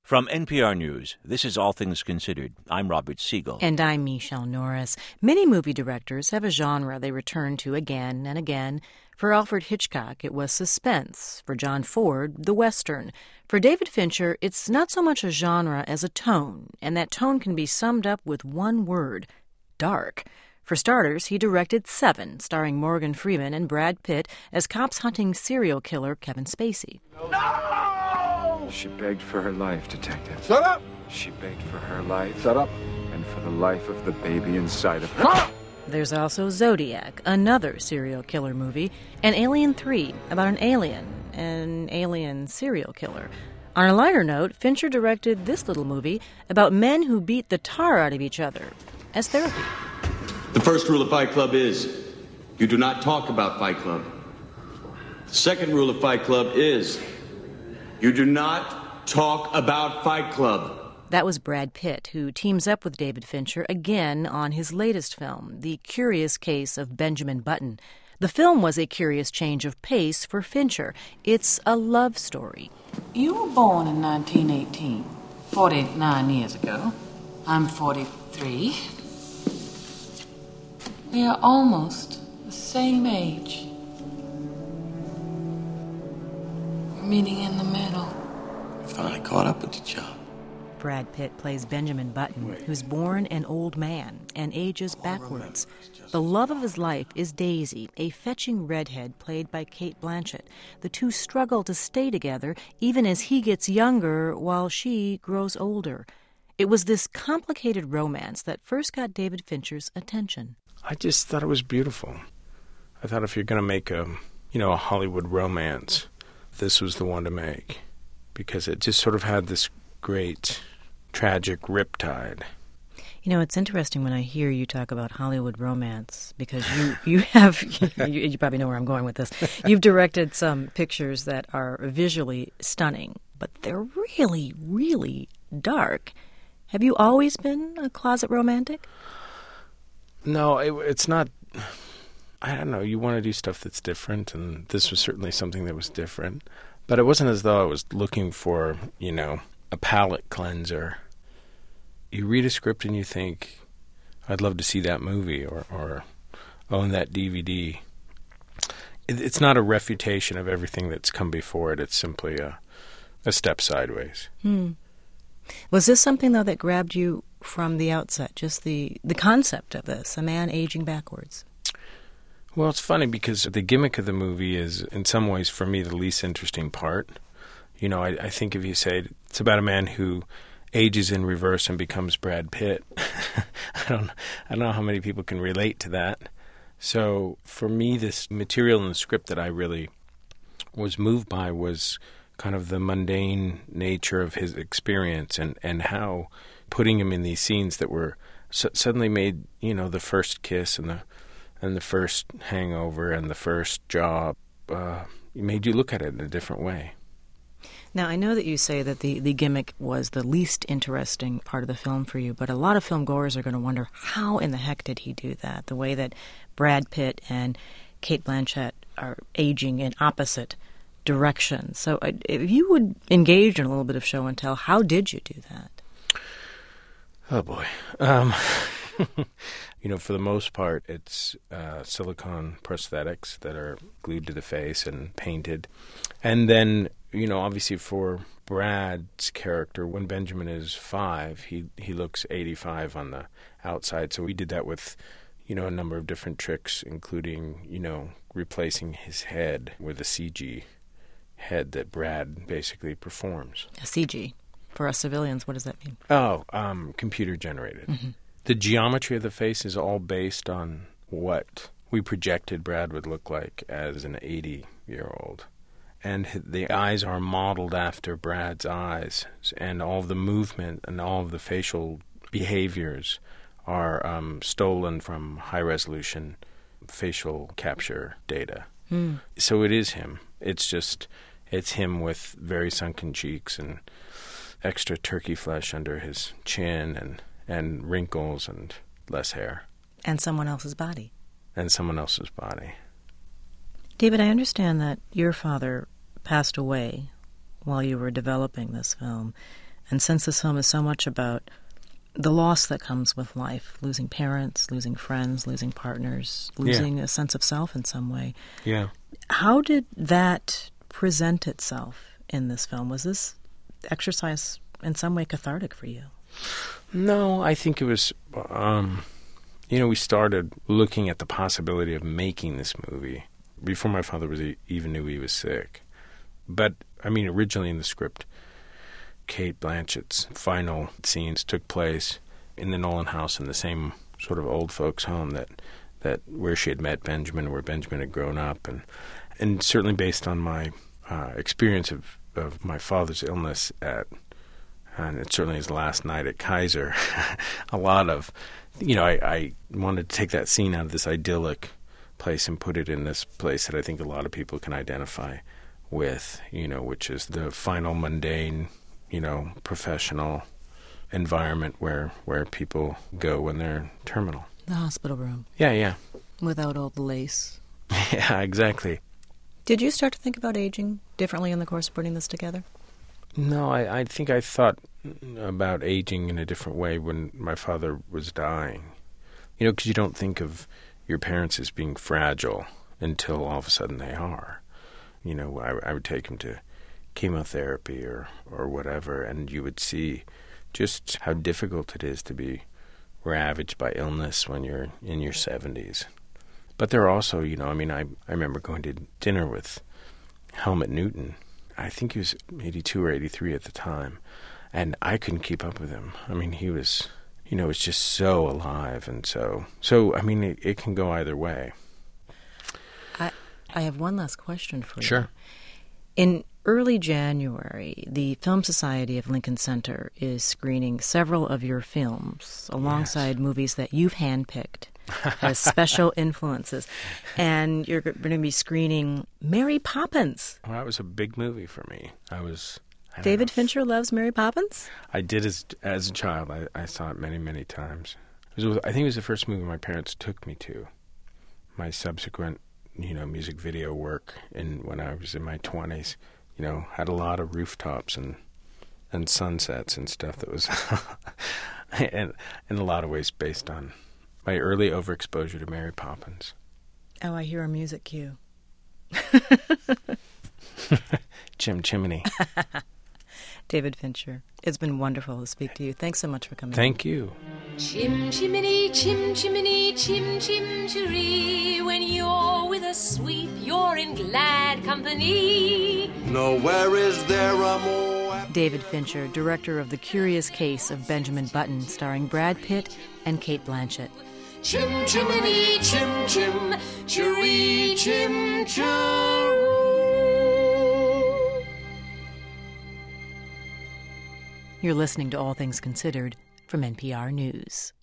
From NPR News, this is All Things Considered. I'm Robert Siegel. And I'm Michelle Norris. Many movie directors have a genre they return to again and again. For Alfred Hitchcock, it was suspense. For John Ford, the Western. For David Fincher, it's not so much a genre as a tone, and that tone can be summed up with one word: dark. For starters, he directed Seven, starring Morgan Freeman and Brad Pitt as cops hunting serial killer Kevin Spacey. No! She begged for her life, Detective. Shut up! She begged for her life. Shut up. And for the life of the baby inside of her. There's also Zodiac, another serial killer movie, and Alien 3, about an alien serial killer. On a lighter note, Fincher directed this little movie about men who beat the tar out of each other as therapy. The first rule of Fight Club is you do not talk about Fight Club. The second rule of Fight Club is you do not talk about Fight Club. That was Brad Pitt, who teams up with David Fincher again on his latest film, The Curious Case of Benjamin Button. The film was a curious change of pace for Fincher. It's a love story. You were born in 1918, 49 years ago. I'm 43. We are almost the same age. We're meeting in the middle. We finally caught up with each other. Brad Pitt plays Benjamin Button, who's born an old man and ages backwards. The love of his life is Daisy, a fetching redhead played by Cate Blanchett. The two struggle to stay together even as he gets younger while she grows older. It was this complicated romance that first got David Fincher's attention. I just thought it was beautiful. I thought if you're going to make a Hollywood romance, this was the one to make, because it just sort of had this great tragic riptide. You know, it's interesting when I hear you talk about Hollywood romance, because you probably know where I'm going with this. You've directed some pictures that are visually stunning, but they're really, really dark. Have you always been a closet romantic? No, it's not. I don't know. You want to do stuff that's different, and this was certainly something that was different. But it wasn't as though I was looking for, a palate cleanser. You read a script and you think, I'd love to see that movie or own that DVD. It's not a refutation of everything that's come before it. It's simply a step sideways. Was this something, though, that grabbed you from the outset, just the concept of this, a man aging backwards? Well, it's funny because the gimmick of the movie is, in some ways, for me, the least interesting part. I think if you say it's about a man who ages in reverse and becomes Brad Pitt, I don't know how many people can relate to that. So for me, this material in the script that I really was moved by was kind of the mundane nature of his experience and how putting him in these scenes that were suddenly made, the first kiss and the first hangover and the first job, made you look at it in a different way. Now, I know that you say that the gimmick was the least interesting part of the film for you, but a lot of film goers are going to wonder, how in the heck did he do that? The way that Brad Pitt and Cate Blanchett are aging in opposite directions. So if you would engage in a little bit of show and tell, how did you do that? Oh, boy. For the most part, it's silicone prosthetics that are glued to the face and painted. And then, obviously for Brad's character, when Benjamin is 5, he looks 85 on the outside. So we did that with, a number of different tricks, including, replacing his head with a CG head that Brad basically performs. A CG? For us civilians, what does that mean? Oh, computer generated. Mm-hmm. The geometry of the face is all based on what we projected Brad would look like as an 80-year-old. And the eyes are modeled after Brad's eyes, and all of the movement and all of the facial behaviors are stolen from high-resolution facial capture data. So it is him. It's him with very sunken cheeks and extra turkey flesh under his chin and wrinkles and less hair. And someone else's body. David, I understand that your father passed away while you were developing this film. And since this film is so much about the loss that comes with life, losing parents, losing friends, losing partners, losing a sense of self in some way. Yeah. How did that present itself in this film? Was this exercise in some way cathartic for you? No, I think it was, we started looking at the possibility of making this movie before my father even knew he was sick. But, originally in the script, Cate Blanchett's final scenes took place in the Nolan house, in the same sort of old folks' home that where she had met Benjamin, where Benjamin had grown up, and certainly based on my experience of my father's illness and it certainly his last night at Kaiser, a lot of, I wanted to take that scene out of this idyllic place and put it in this place that I think a lot of people can identify with, which is the final mundane, professional environment where people go when they're terminal. The hospital room. Yeah. Without all the lace. Yeah, exactly. Did you start to think about aging differently in the course of putting this together? No, I think I thought about aging in a different way when my father was dying. Because you don't think of your parents as being fragile until all of a sudden they are. I would take him to chemotherapy or whatever, and you would see just how difficult it is to be ravaged by illness when you're in your 70s. But there are also, I remember going to dinner with Helmut Newton. I think he was 82 or 83 at the time, and I couldn't keep up with him. He was, was just so alive, and so it can go either way. I have one last question for you. Sure. In early January, the Film Society of Lincoln Center is screening several of your films alongside movies that you've handpicked as special influences. And you're going to be screening Mary Poppins. Well, that was a big movie for me. David Fincher loves Mary Poppins? I did as a child. I saw it many, many times. I think it was the first movie my parents took me to. My subsequent, music video work when I was in my 20s, had a lot of rooftops and sunsets and stuff that was, and in a lot of ways based on my early overexposure to Mary Poppins. Oh, I hear a music cue. Chim Chimney. David Fincher, it's been wonderful to speak to you. Thanks so much for coming. Thank you. Chim chimney, chim chimney, chim chim chiree. When you're with a sweep, you're in glad company. Nowhere is there a more... David Fincher, director of The Curious Case of Benjamin Button, starring Brad Pitt and Cate Blanchett. Chim chimney, chim chim, chiree, chim chiroo. You're listening to All Things Considered from NPR News.